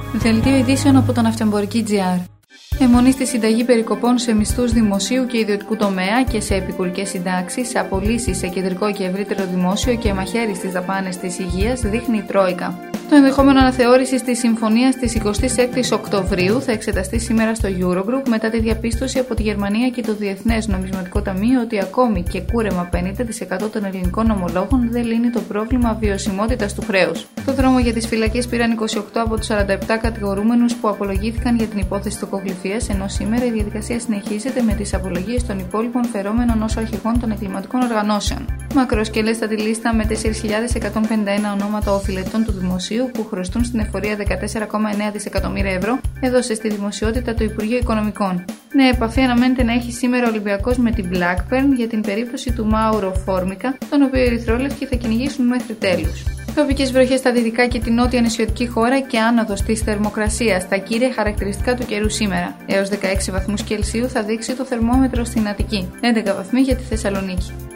Δελτίο ειδήσεων από τον Ναυτεμπορική.gr. Αιμονή στη συνταγή περικοπών σε μισθούς δημοσίου και ιδιωτικού τομέα και σε επικουρικές συντάξεις, απολύσεις σε κεντρικό και ευρύτερο δημόσιο και μαχαίρι στις δαπάνες της υγείας δείχνει η Τρόικα. Το ενδεχόμενο αναθεώρησης της συμφωνίας της 26ης Οκτωβρίου θα εξεταστεί σήμερα στο Eurogroup μετά τη διαπίστωση από τη Γερμανία και το Διεθνές Νομισματικό Ταμείο ότι ακόμη και κούρεμα 50% των ελληνικών ομολόγων δεν λύνει το πρόβλημα βιωσιμότητας του χρέους. Το δρόμο για τις φυλακές πήραν 28 από τους 47 κατηγορούμενους που απολογήθηκαν για την υπόθεση τοκογλυφίας, ενώ σήμερα η διαδικασία συνεχίζεται με τις απολογίες των υπόλοιπων φερόμενων ως αρχηγών των εγκληματικών οργανώσεων. Μακροσκελέστατη λίστα με 4.151 ονόματα οφειλετών του δημοσίου που χρωστούν στην εφορία 14,9 δισεκατομμύρια ευρώ, έδωσε στη δημοσιότητα το Υπουργείο Οικονομικών. Νέα επαφή αναμένεται να έχει σήμερα ο Ολυμπιακός με την Blackburn για την περίπτωση του Μάουρο Φόρμικα, τον οποίο οι ερυθρόλευκοι θα κυνηγήσουν μέχρι τέλους. Τροπικές βροχές στα δυτικά και την νότια νησιωτική χώρα και άνοδος της θερμοκρασίας, τα κύρια χαρακτηριστικά του καιρού σήμερα. Έως 16 βαθμούς Κελσίου θα δείξει το θερμόμετρο στην Αττική, 11 βαθμοί για τη Θεσσαλονίκη.